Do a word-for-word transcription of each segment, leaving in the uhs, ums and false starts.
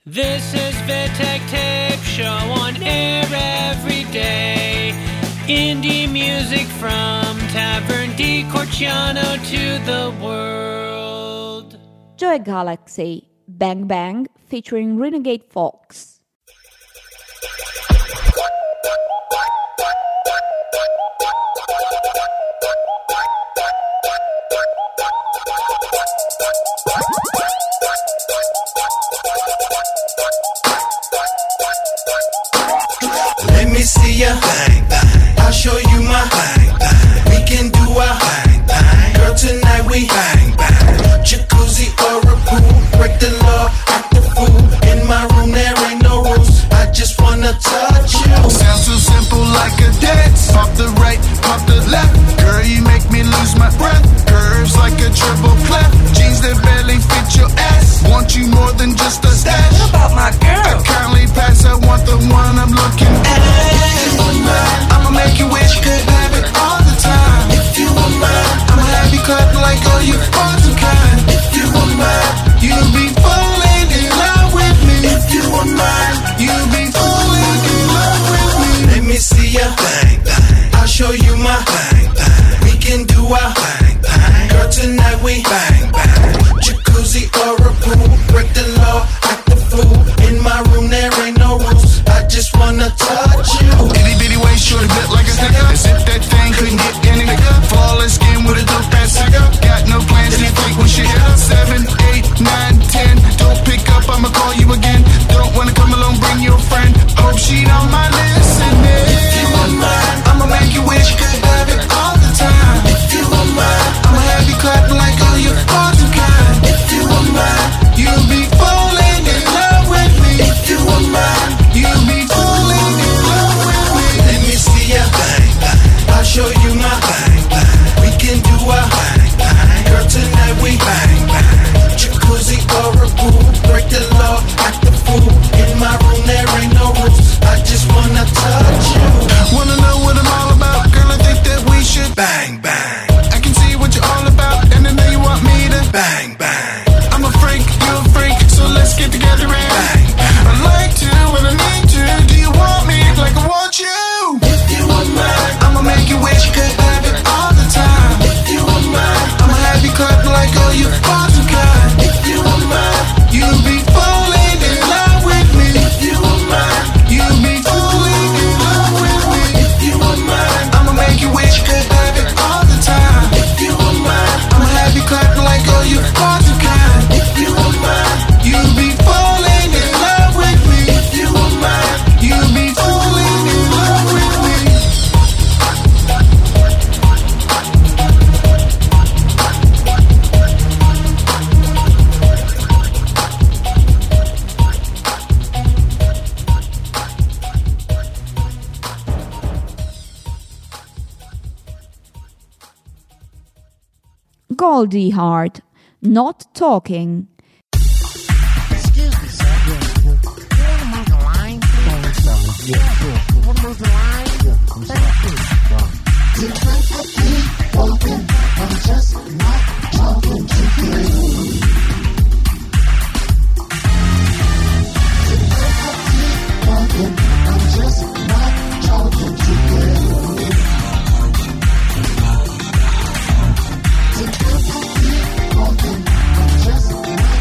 This is Vitek Tape Show on air every day. Indie music from Tavern di Corciano to the world. Joy Galaxy, Bang Bang featuring Renegade Fox. Let me see ya bang bang. I'll show you my bang bang. We can do a bang bang. Girl, tonight we bang bang. Jacuzzi or a pool. Break the law, act the fool. In my room there ain't no rules. I just wanna touch you. Sounds so simple like a dance. Pop the right, pop the left. Girl, you make me lose my breath. Curves like a triple clef. Jeans that barely fit your ass. Want you more than just a stash. What about my girl? I kindly pass, I want the one I'm looking at. If you were mine, I'ma make you wish you could have it all the time. If you were mine, I'ma have you clapping like, oh, you are too kind. If you were mine, you'd be falling in love with me. If you were mine, you'd be falling in love with me. Let me see ya bang bang. I'll show you my bang bang. We can do a bang bang. Girl, tonight we bang bang. Jacuzzi or a pool. Break the law, act the fool. In my room there ain't no rules. I just wanna touch you. Itty bitty waist, short built like a sticker. As if that thing couldn't get any bigger. Flawless skin with a dope ass cigar. Got no plans to fake when shit hit up. Seven, eight, nine, ten. Don't pick up, I'ma call you again. Don't wanna come along, bring your friend. Hope she don't mind listening. If you were mine, I'ma make you wish you could have it all the time. If you were mine, I'ma have you clapping like, oh, you are too kind. If you were mine, you'll be falling in love with me. If you were mine, you'll be falling in love with me. Let me see ya bang bang. I'll show you my bang bang. We can do a bang bang. Girl, tonight we bang bang. Jacuzzi or a pool. Break the law, act the fool. In my room there ain't no rules. I just wanna touch you. Wanna know what I'm all about? Girl, I think that we should Bang bang. I can see what you're all about. And I know you want me to Bang bang. I'm a freak, you're a freak. So let's get together and Bang bang. I like to and I need to. Do you want me like I want you? If you were mine, I'ma make you wish you could have it all the time. If you were mine, I'ma have you clapping like, oh, you are too kind. If you were mine, you'll be falling in love with me. If you were mine, you'll be falling in love with me. If you were mine, I'ma make you wish you could have it all the time. If you were mine, I'ma have you clapping like, oh, you are too kind. If you were mine, you'll be falling in love with me. If you were mine, you'll be falling in love with me. Goldie Heart, Not Talking. Excuse me, sir. You want to move the line? Yeah, sure. You want to move the line? Thank you. I'm just not talking to you. I'm just not talking to you. I'm just not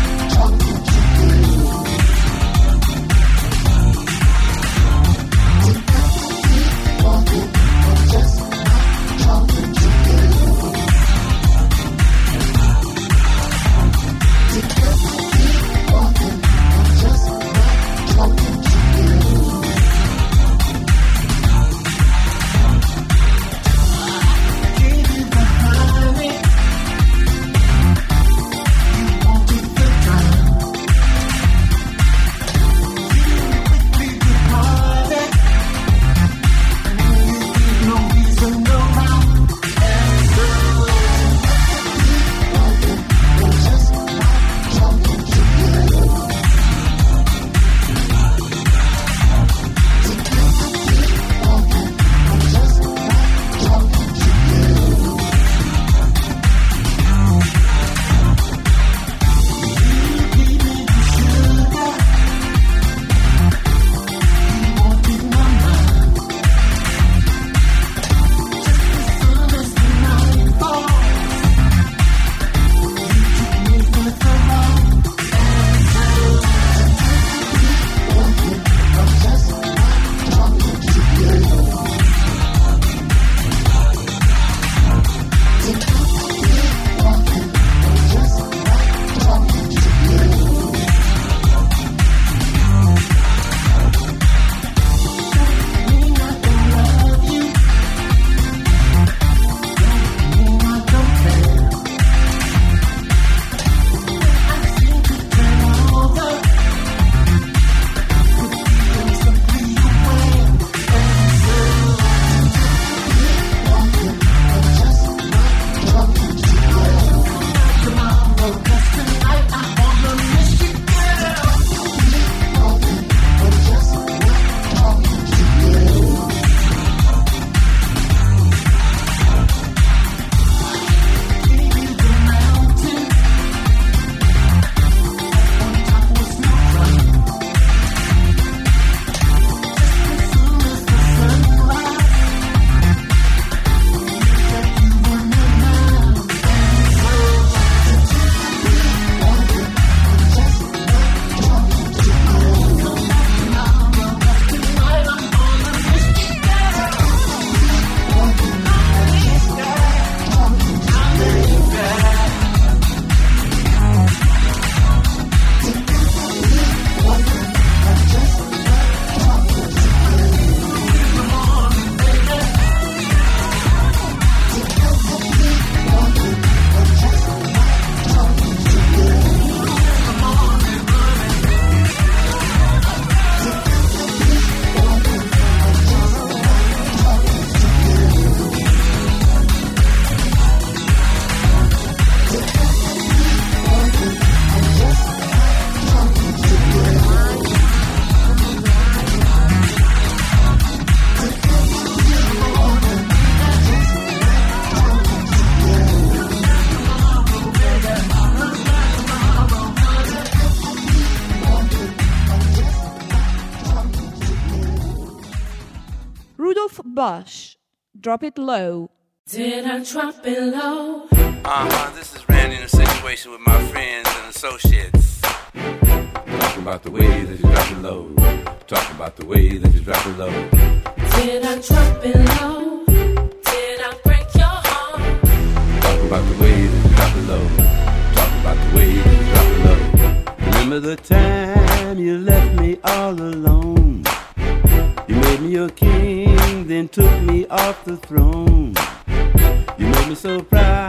Roof Bush, Drop It Low. Did I drop it low? Uh-huh, this is Randy in a situation with my friends and associates. Talking about the way that you drop it low. Talking about the way that you drop it low. Did I drop it low? Did I break your heart? Talking about the way that you drop it low. Talking about the way that you drop it low. Remember the time you left me all alone? You made me your king, then took me off the throne. You made me so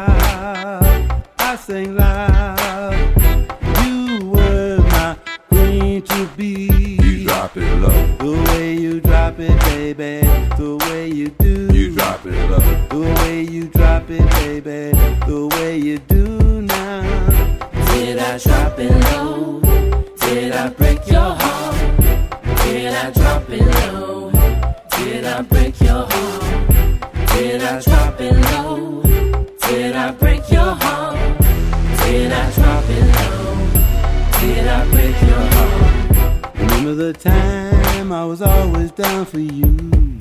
proud, I sang loud. You were my queen to be. You drop it low. The way you drop it, baby, the way you do. You drop it low. The way you drop it, baby, the way you do now. Did I drop it low? Did I break your heart? Did I drop it low? Did I break your heart? Did I drop it low? Did I break your heart? Did I drop it low? Did I break your heart? Remember the time I was always down for you.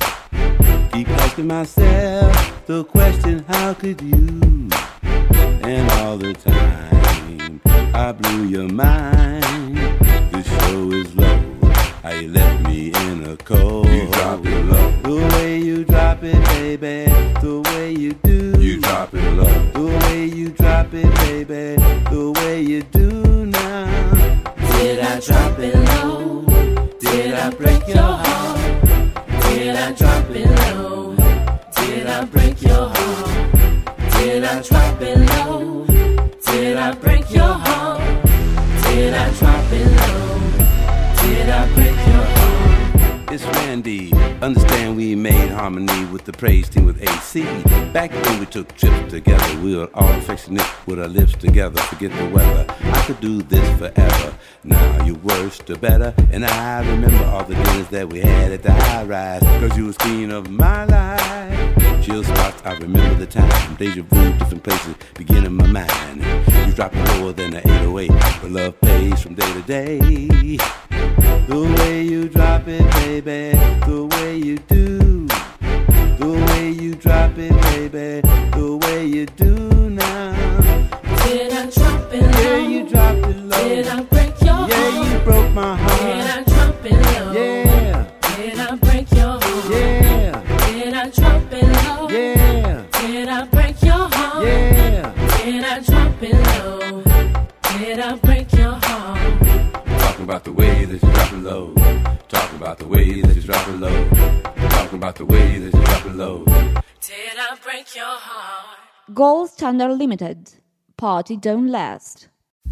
Keep asking myself the question, how could you? And all the time I blew your mind. This show is low. How you left me in a cold. You drop it low. The way you drop it, baby, the way you do. You drop it low. The way you drop it, baby, the way you do now. Did I drop it low? Did I break your heart? Did I drop it low? Did I break your heart? Did I drop it low? Did I break your heart? Did I drop it low? Did I break your heart? It's Randy. Understand we made harmony with the praise team with A C. Back when we took trips together, we were all affectionate with our lips together. Forget the weather. I could do this forever. Now you worse to better. And I remember all the dinners that we had at the high rise. Cause you was queen of my life. Chill spots, I remember the time. Deja vu, different places begin in my mind. You drop it lower than the eight oh eight. But love pays from day to day. The way you drop it, baby, the way you do. The way you drop it, baby, the way you do now. Did I drop it low? Yeah, you dropped it low. Did I break your heart? Yeah, you broke my heart. Did I drop it low? Yeah. Did I break your heart? Yeah. Did I drop it low? Yeah. Did I break your heart? Yeah. Did I drop it low? Did I break your heart? Talking about the way that you drop it low. Talking about the way that you drop it low. Talking about the way that you drop it low. Did I break your heart? Gold Standard Limited, Party Don't Last.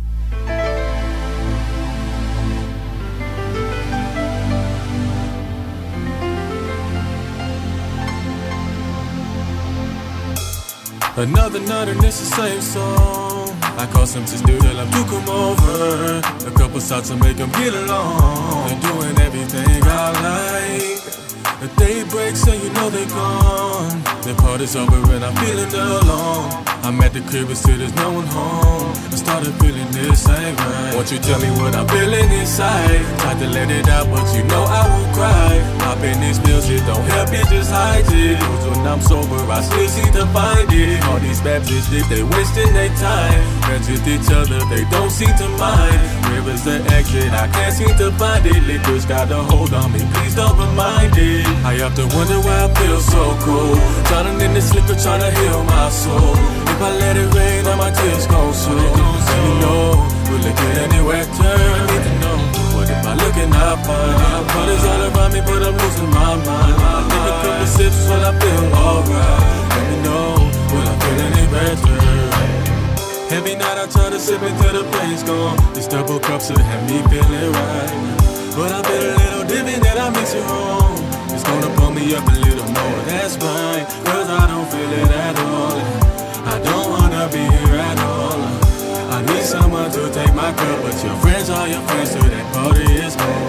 Another night and it's the same song. I call some to do till I took them over. A couple shots to make them get along. They're doing everything I like. The day breaks and you know they gone. The party's over and I'm feeling alone. I'm at the crib and still there's no one home. I started feeling this ain't right. Won't you tell me what I'm feeling inside? Tried to let it out but you know I won't cry. Pop in these pills, it don't help, it just hides it. Cause when I'm sober I still seem to find it. All these bad bitches, they wasting their time. Friends with each other, they don't seem to mind. Where is the exit? I can't seem to find it. Liquor's got a hold on me, please don't remind it. I have to wonder why I feel so cold. Drowning in this liquor, trying to heal my soul. If I let it rain, all my tears gon' soak. Let me know, will it get any wetter? I need to know. What if I look and I find it? Colors all around me, but I'm losing my mind. I take a couple sips while I feel alright. Let me know, will I feel any better? Every night I try to sip until the pain's gone. This double cups will have me feeling right. But I feel a little different that I miss you home. It's gonna pull me up a little more, that's fine. Cause I don't feel it at all. I don't wanna be here at all. I need someone to take my cup, but your friends are your friends, so that party is home.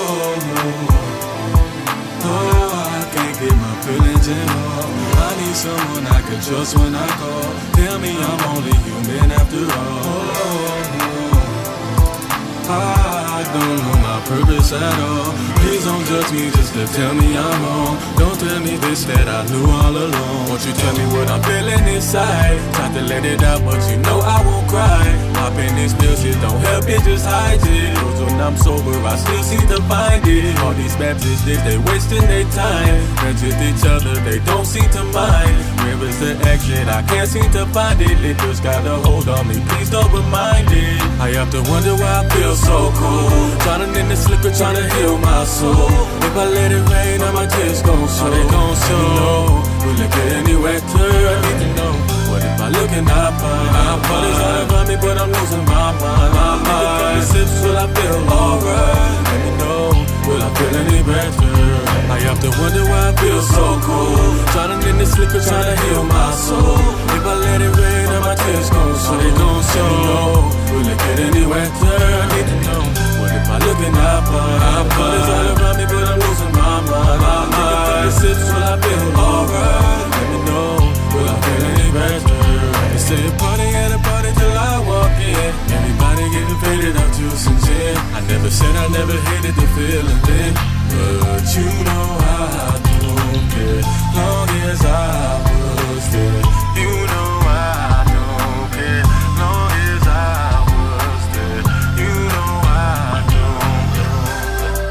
Oh, oh, I can't get my feelings involved. I need someone I can trust when I call. Tell me I'm only human after all. I don't know my purpose at all. Please don't judge me just to tell me I'm wrong. Don't tell me this that I knew all along. Won't you tell me what I'm feeling inside? Tried to let it out, but you know I won't cry. Popping this pills, it don't help, it just hides it. Cause when I'm sober, I still seem to find it. All these Baptist days, they wasting their time. Friends with each other, they don't seem to mind. Where is the exit? I can't seem to find it. Liquor's got a hold on me, please don't remind it. I have to wonder why I feel so cold. Drowning in this liquor, trying to heal my soul. If I let it rain, all my tears gon' show. Are they gon' show? Will it get any wetter? I need to know. What if I look and I find? I find it's all around me, but I'm losing my mind. My mind. Sips, will I feel alright? Let me know. Will I feel any better? I have to wonder why I feel so cold. Drowning in this liquor, trying to heal my soul. If I let it rain, all my tears gon' show. Are they gon' show? Will it get any wetter? I need to know. What if I look and I find? I find it's all around me, but I'm losing my mind. My mind. Sips, will I feel alright? Let me know. Will I feel any better? They say a party and a party till I walk in. Everybody getting faded, I'm too sincere. I never said I never hated the feeling then, but you know I don't care. Long as I was there, you know I don't care. Long as I was there, you know I don't care.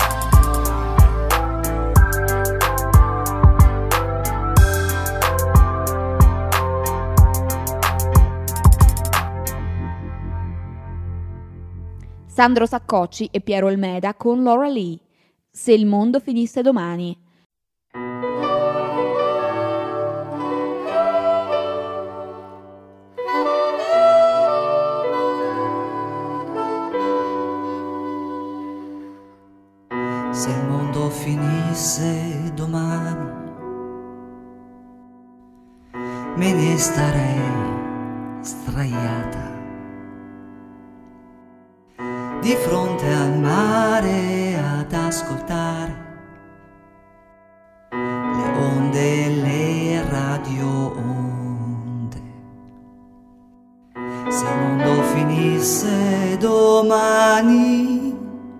Sandro Saccocci e Piero Olmeda con Laura Lee, Se il mondo finisse domani. Se il mondo finisse domani, me ne starei sdraiata di fronte al mare ad ascoltare le onde e le radio onde. Se il mondo finisse domani,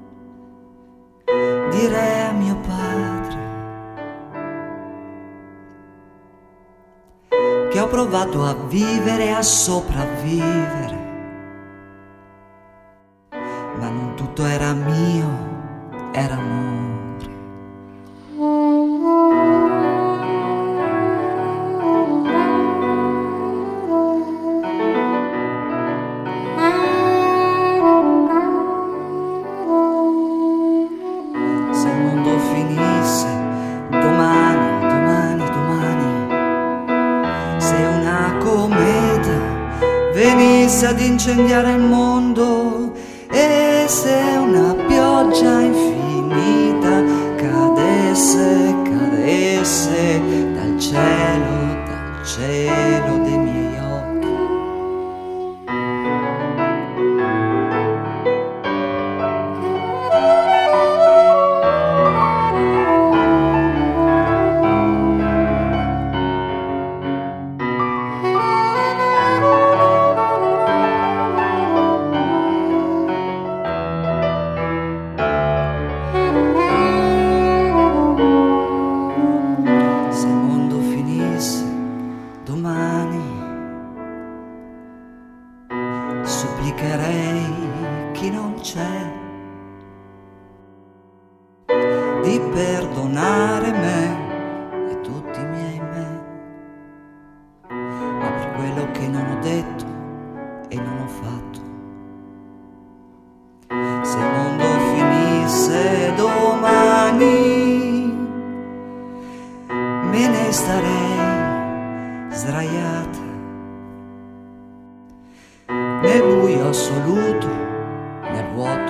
direi a mio padre che ho provato a vivere, a sopravvivere, ma non tutto era mio, era amore. Se il mondo finisse domani, domani, domani, se una cometa venisse ad incendiare il mondo, e se una pioggia infinita cadesse, cadesse dal cielo, dal cielo dei miei occhi. Supplicherei chi non c'è di perdonare me e tutti i miei me, ma per quello che non ho detto e non ho fatto. Se il mondo finisse domani, me ne starei sdraiata nel buio assoluto, nel vuoto,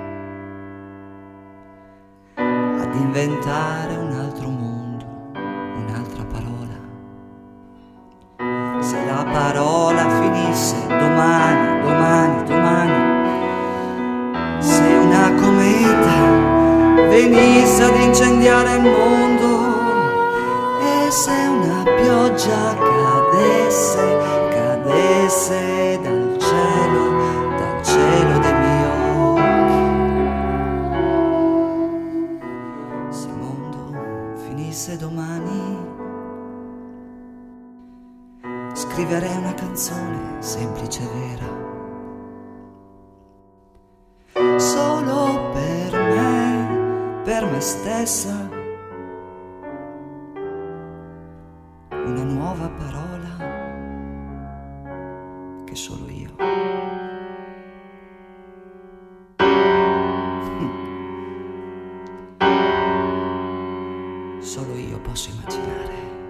ad inventare un altro mondo, un'altra parola. Se la parola finisse domani, domani, domani, se una cometa venisse ad incendiare il mondo, e se una pioggia cadesse, cadesse dal cielo, dal cielo dei miei occhi. finisse domani, scriverei una canzone semplice e vera, solo per me, per me stessa, una nuova parola che solo io solo io posso immaginare.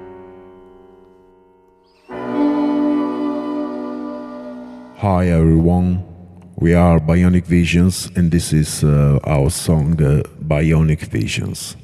Hi everyone, we are Bionic Visions and this is uh, our song uh, Bionic Visions.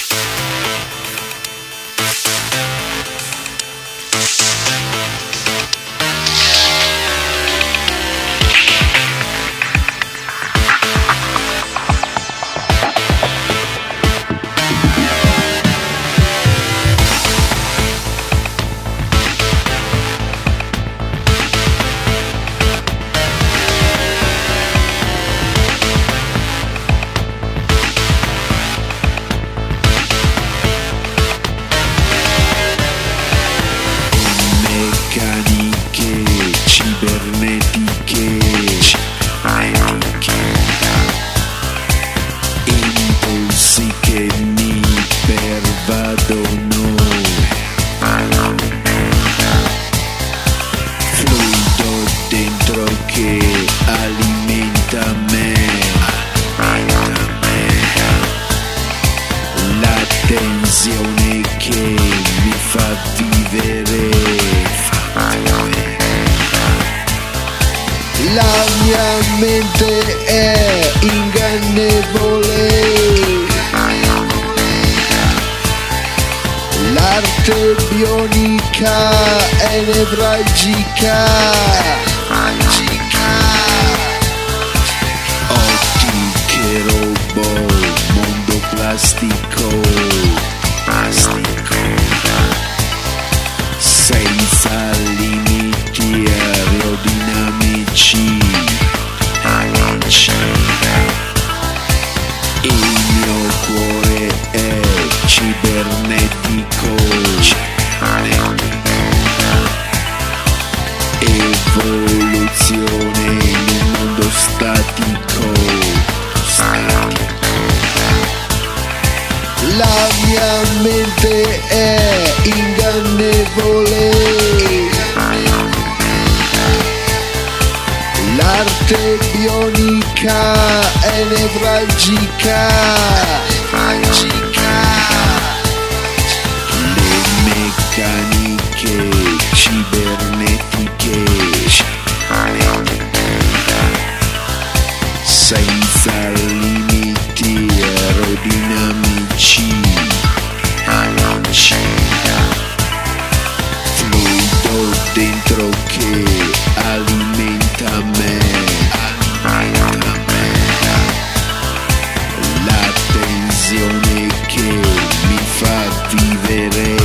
La mia mente è ingannevole, l'arte bionica è nevralgica, ottiche robot, mondo plastico, plastico, senza limiti aerodinamici, il mio cuore è cibernetico, evoluzione in un mondo statico, la mia mente è ingannevole, l'arte bionica è nevralgica, le meccaniche cibernetiche, senza limiti aerodinamici, fluido dentro che alimenta me, la tensione che mi fa vivere,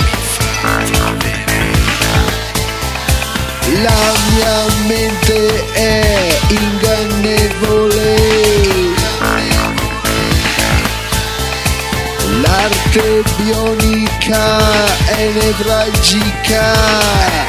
la mia mente è ingannevole, l'arte bionica è nevralgica.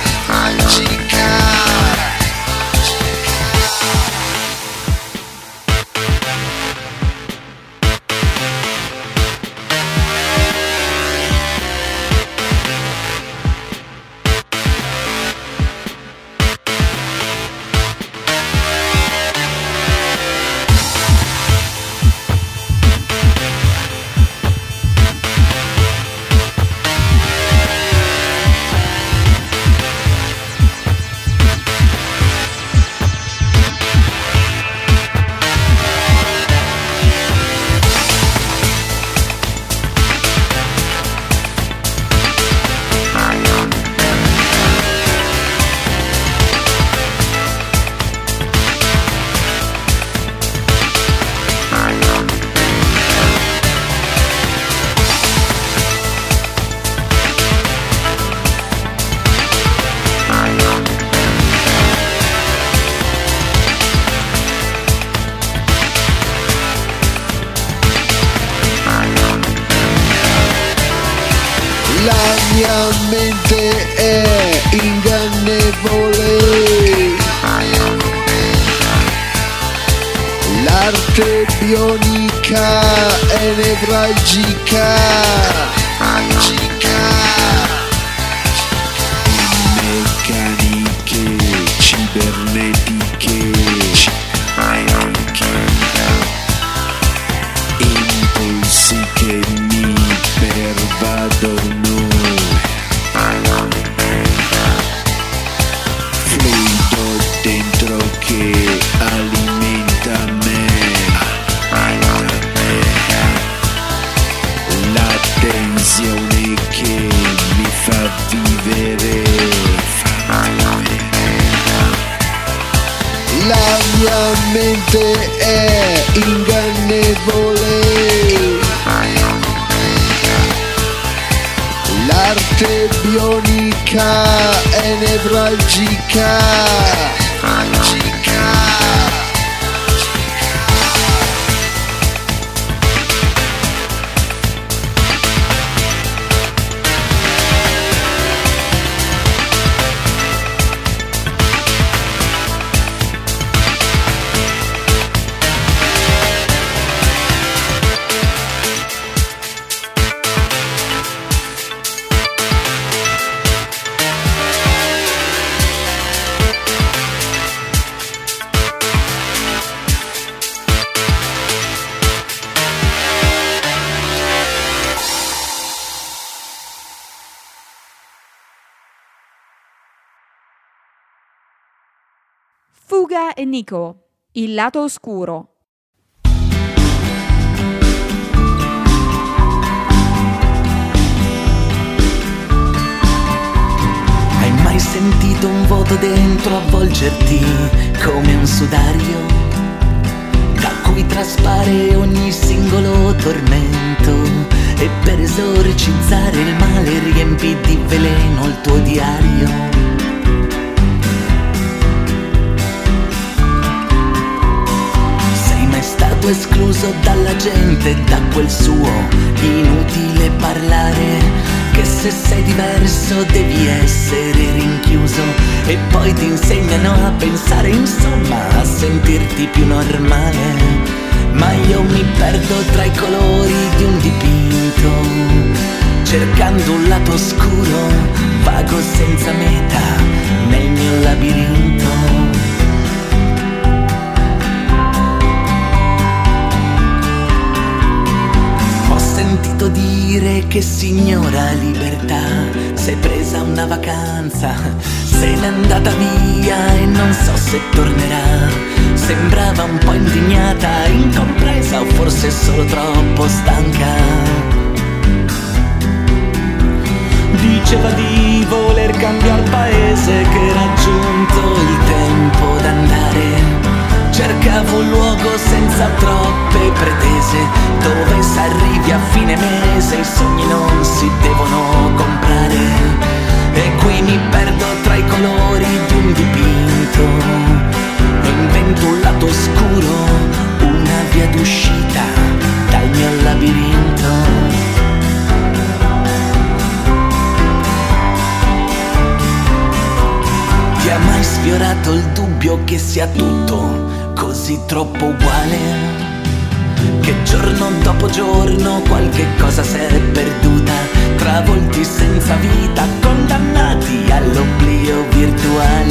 La mia mente è ingannevole, l'arte bionica è nevralgica, meccaniche, cibernetiche, impulsi che mi pervadono, fluido dentro che alimenta me, la tensione che mi fa vivere, la mia mente è ingannevole, l'arte bionica è nevralgica. Fuga e Nico, il lato oscuro. Hai mai sentito un vuoto dentro avvolgerti come un sudario, da cui traspare ogni singolo tormento, e per esorcizzare il male riempi di veleno il tuo diario? Stato escluso dalla gente, da quel suo inutile parlare, che se sei diverso devi essere rinchiuso, e poi ti insegnano a pensare, insomma, a sentirti più normale. Ma io mi perdo tra i colori di un dipinto, cercando un lato oscuro, vago senza meta, nel mio labirinto. Sentito dire che signora libertà s'è presa una vacanza, se n'è andata via e non so se tornerà. Sembrava un po' indignata, incompresa o forse solo troppo stanca. Diceva di voler cambiar paese, che era giunto il tempo d'andare. Cercavo un luogo senza troppe pretese, dove s'arrivi a fine mese, i sogni non si devono comprare. E qui mi perdo tra i colori di un dipinto, e invento un lato oscuro, una via d'uscita dal mio labirinto. Ti ha mai sfiorato il dubbio che sia tutto così troppo uguale, che giorno dopo giorno qualche cosa s'è perduta, travolti senza vita, condannati all'oblio virtuale?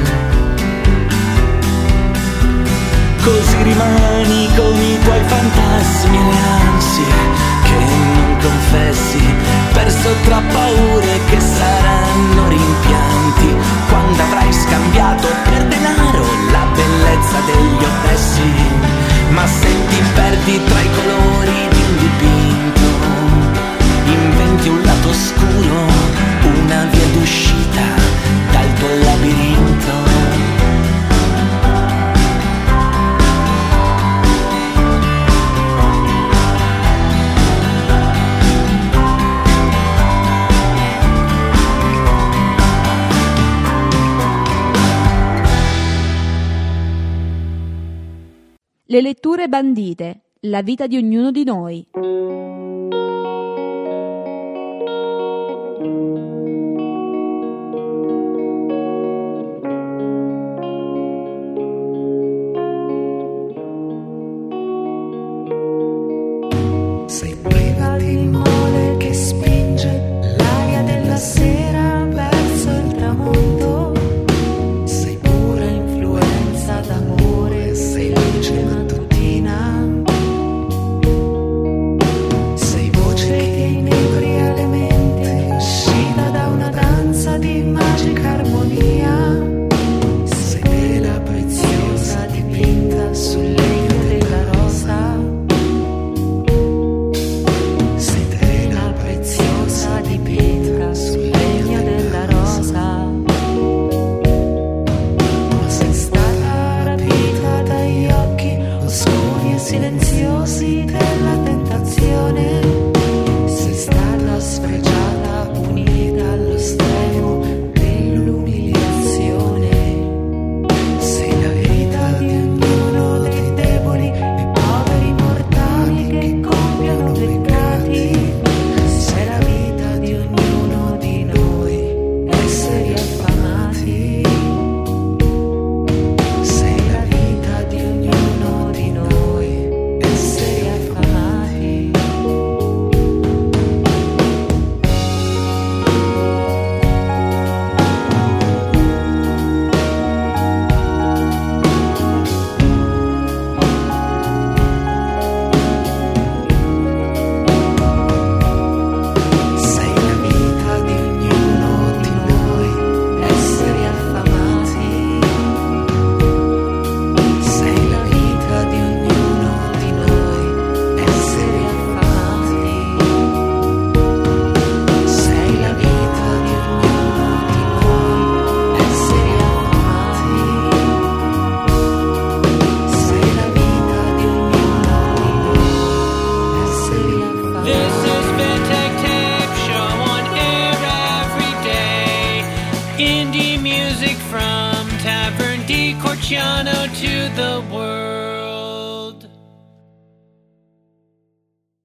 Così rimani con i tuoi fantasmi e le ansie che non confessi, perso tra paure che saranno rimpianti, quando avrai scambiato per denaro la bellezza degli oppressi. Ma se ti perdi tra i colori di un dipinto, inventi un lato oscuro, una via d'uscita dal tuo labirinto. Le letture bandite, la vita di ognuno di noi. Corciano to the world.